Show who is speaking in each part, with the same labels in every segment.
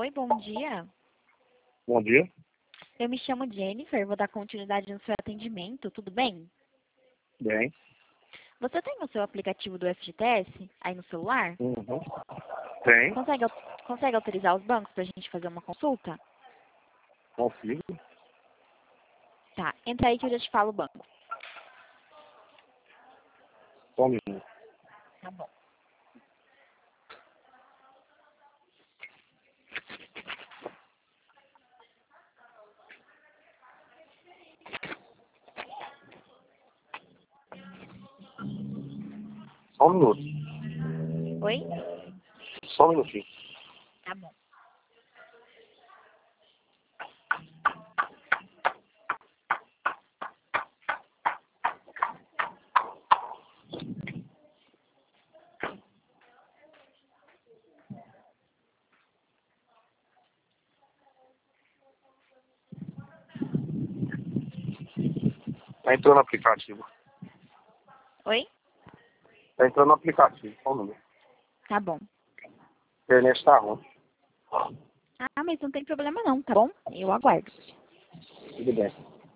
Speaker 1: Oi, bom dia.
Speaker 2: Bom dia.
Speaker 1: Eu me chamo Jennifer, vou dar continuidade no seu atendimento, tudo bem?
Speaker 2: Bem.
Speaker 1: Você tem o seu aplicativo do FGTS aí no celular?
Speaker 2: Uhum. Tem.
Speaker 1: Consegue autorizar os bancos para a gente fazer uma consulta?
Speaker 2: Consigo.
Speaker 1: Tá, entra aí que eu já te falo o banco.
Speaker 2: Só um minuto.
Speaker 1: Tá bom.
Speaker 2: Só um minuto.
Speaker 1: Oi?
Speaker 2: Só um minutinho.
Speaker 1: Tá bom.
Speaker 2: Tá entrando no aplicativo.
Speaker 1: Oi?
Speaker 2: Tá entrando no aplicativo. Só um minuto.
Speaker 1: Tá bom.
Speaker 2: A internet tá ruim.
Speaker 1: Ah, mas não tem problema não, tá bom? Eu aguardo.
Speaker 2: Tudo bem.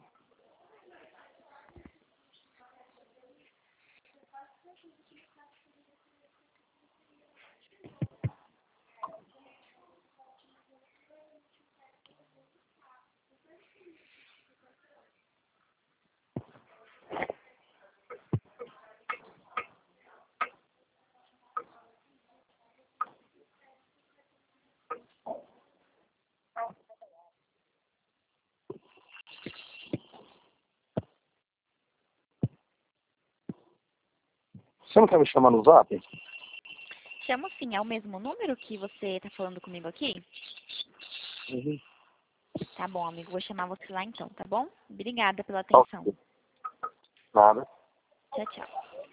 Speaker 2: Você não quer me chamar no Zap?
Speaker 1: Chamo sim, é o mesmo número que você tá falando comigo aqui?
Speaker 2: Uhum.
Speaker 1: Tá bom, amigo, vou chamar você lá então, tá bom? Obrigada pela
Speaker 2: Tá
Speaker 1: atenção.
Speaker 2: ok. Nada.
Speaker 1: Tchau, tchau.